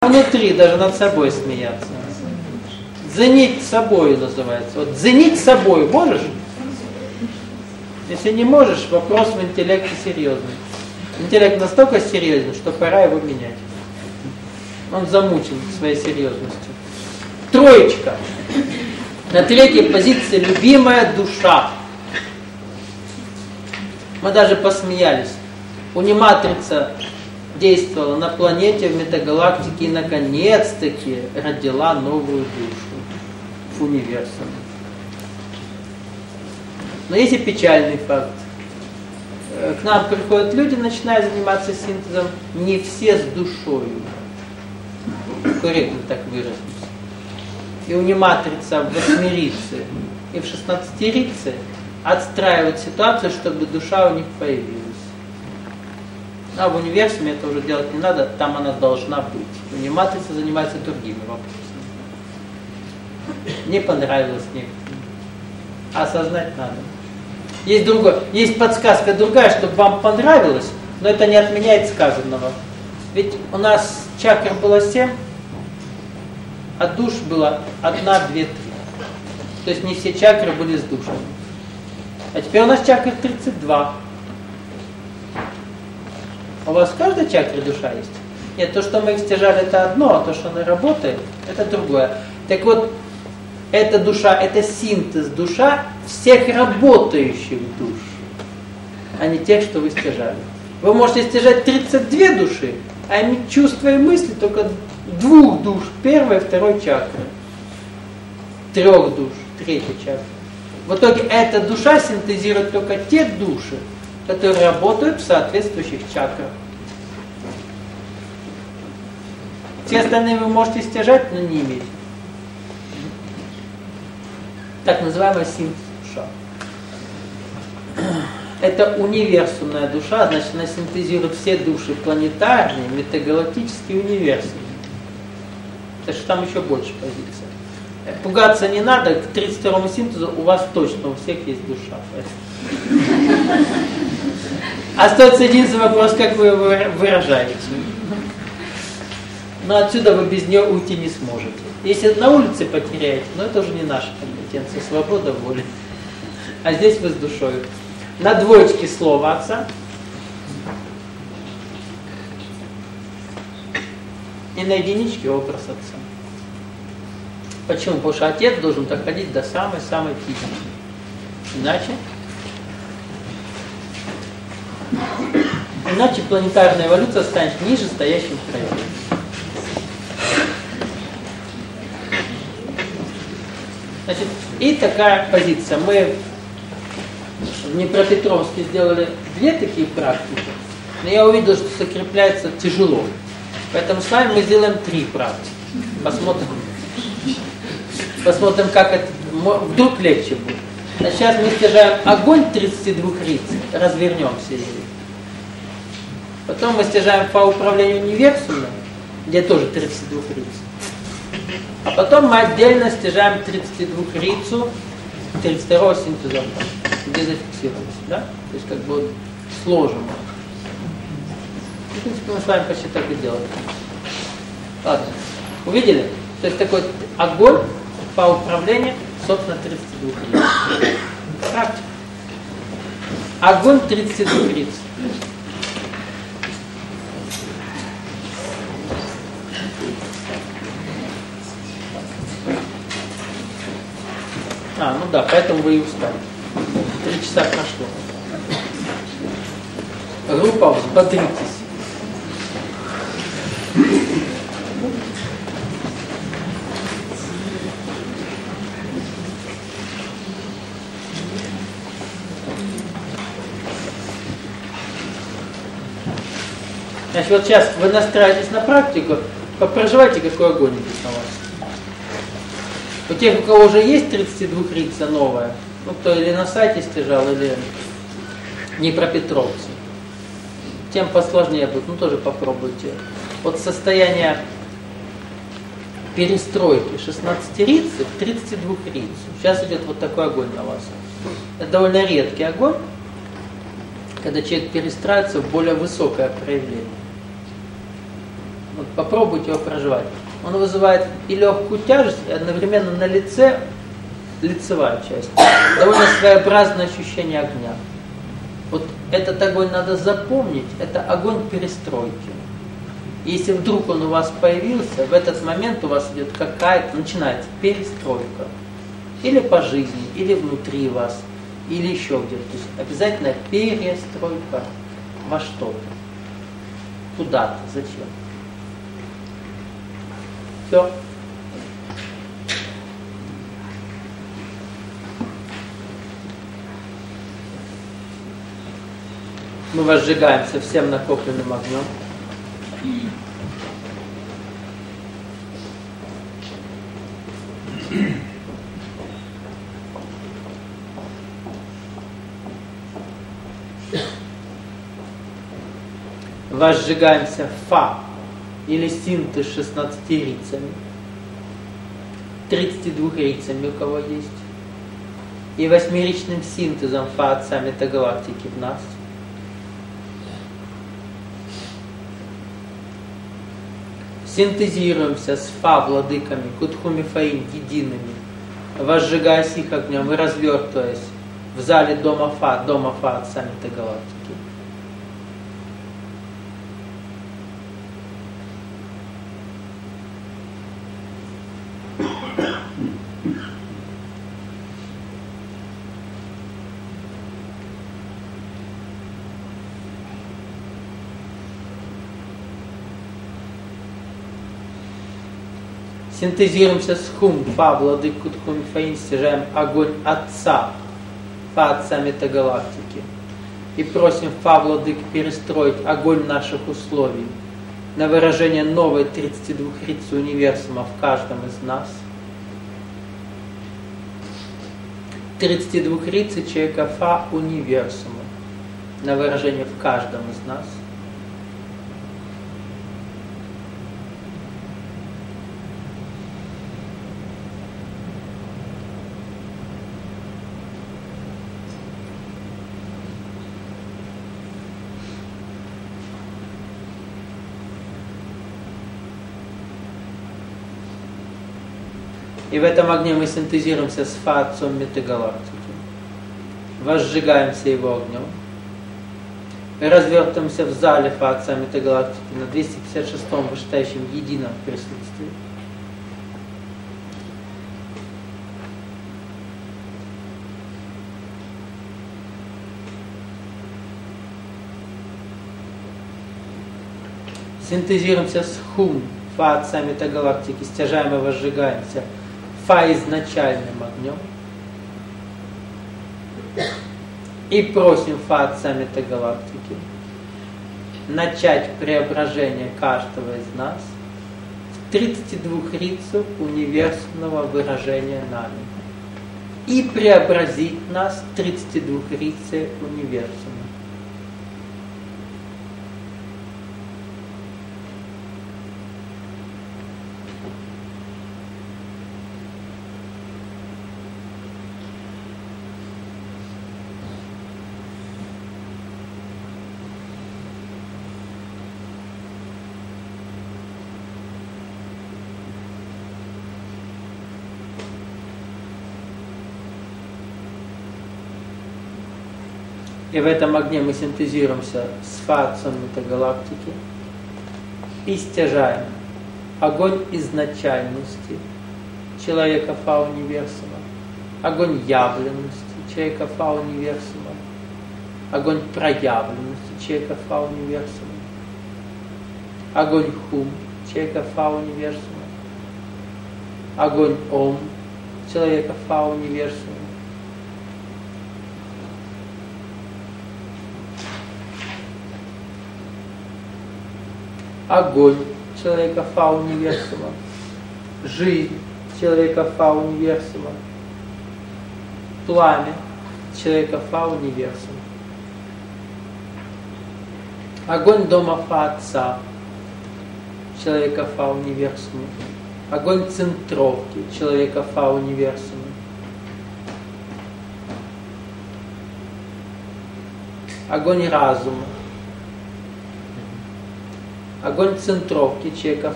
внутри, даже над собой смеяться. Ценить собой называется. Вот ценить собой можешь? Если не можешь, вопрос в интеллекте серьезный. Интеллект настолько серьезен, что пора его менять. Он замучен своей серьезностью. Троечка. На третьей позиции любимая душа. Мы даже посмеялись. Униматрица действовала на планете, в метагалактике и наконец-таки родила новую душу в универсуме. Но есть и печальный факт. К нам приходят люди, начиная заниматься синтезом, не все с душою. Корректно так выразиться. И униматрица в восьмерице и в 16-рице отстраивают ситуацию, чтобы душа у них появилась. А в универсуме это уже делать не надо, там она должна быть. Униматрица занимается другими вопросами. Не понравилось некоторым. Осознать надо. Есть подсказка другая, чтобы вам понравилось, но это не отменяет сказанного. Ведь у нас чакр было 7, а душ было 1, 2, 3. То есть не все чакры были с душами. А теперь у нас чакр 32. У вас в каждой чакре душа есть? Нет, то, что мы их стяжали, это одно, а то, что она работает, это другое. Так вот, эта душа, это синтез душа всех работающих душ, а не тех, что вы стяжали. Вы можете стяжать 32 души, а иметь чувства и мысли только 2 душ, 1 и 2 чакры, 3 душ, 3 чакры. В итоге эта душа синтезирует только те души, которые работают в соответствующих чакрах. Все остальные вы можете стяжать, но не иметь. Так называемая синтез душа. Это универсумная душа, значит, она синтезирует все души планетарные, метагалактические универсумы. Так что там еще больше позиций. Пугаться не надо, к 32-му синтезу у вас точно у всех есть душа. Остается единственный вопрос, как вы его выражаете. Но отсюда вы без нее уйти не сможете. Если на улице потеряете, но это уже не наша компетенция, свобода воли. А здесь вы с душой. На двоечке слово отца. И на единичке образ отца. Почему? Потому что отец должен доходить до самой-самой физики. Иначе планетарная эволюция станет ниже стоящим проявлением. Значит, и такая позиция. Мы в Днепропетровске сделали 2 такие практики, но я увидел, что закрепляется тяжело. Поэтому с вами мы сделаем 3 практики. Посмотрим, как это вдруг легче будет. А сейчас мы стяжаем огонь 32 риц, развернемся ею. Потом мы стяжаем по управлению универсумом, где тоже 32 риц. А потом мы отдельно стяжаем 32 рицу 32-го синтеза, где зафиксируемся, да? То есть как бы вот сложим. В принципе, мы с вами почти так и делаем. Ладно, увидели? То есть такой огонь по управлению, собственно, 32 риц. Практика. Огонь 32 риц. Ну да, поэтому вы и устали. 3 часа прошло. Группа, взбодритесь. Значит, вот сейчас вы настраиваетесь на практику, попроживайте, какой огонь будет на вас. У тех, у кого уже есть 32 рица новая, ну кто или на сайте стяжал, или Днепропетровцы, тем посложнее будет, ну тоже попробуйте. Вот состояние перестройки 16 рицы в 32 рицу. Сейчас идет вот такой огонь на вас. Это довольно редкий огонь, когда человек перестраивается в более высокое проявление. Вот попробуйте его проживать. Он вызывает и легкую тяжесть, и одновременно на лице, лицевая часть, довольно своеобразное ощущение огня. Вот этот огонь надо запомнить, это огонь перестройки. Если вдруг он у вас появился, в этот момент у вас идет какая-то, начинается перестройка. Или по жизни, или внутри вас, или еще где-то. То есть обязательно перестройка во что-то. Куда-то. Зачем? Все. Мы возжигаемся всем накопленным огнем. Возжигаемся фа или синты с 16 рицами, 32 рицами у кого есть, и 8-ричным синтезом фа отца метагалактики в нас. Синтезируемся с фа владыками Кутхуми Фаин едиными, возжигаясь их огнем и развертываясь в зале дома фа отца метагалактики. Синтезируемся с хум, фа, владык Кутхуми Фаин, стяжаем огонь отца, фа отца метагалактики. И просим фа, владык, перестроить огонь наших условий на выражение новой 32 рицы универсума в каждом из нас. 32 рицы человека фа универсума на выражение в каждом из нас. И в этом огне мы синтезируемся с фа отцом метагалактики. Возжигаемся его огнем. И развертываемся в зале фа отца метагалактики на 256-м вышестоящем едином присутствии. Синтезируемся с хум, фа отца метагалактики, стяжаем и возжигаемся фа изначальным огнем. И просим фа отца метагалактики начать преображение каждого из нас в 32 рицу универсального выражения нами. И преобразить нас в 32 рице универсума. И в этом огне мы синтезируемся с фа отцом метагалактики и стяжаем огонь изначальности человека фа универсума, огонь явленности человека фа универсума, огонь проявленности человека фа универсума, огонь хум человека фа универсума, огонь ом человека фа универсума, огонь человека фа универсума, жизнь человека фа универсума, пламя человека фа универсума, огонь дома фа отца человека фа универсума, огонь центровки человека фа универсума, огонь разума огонь центровки человека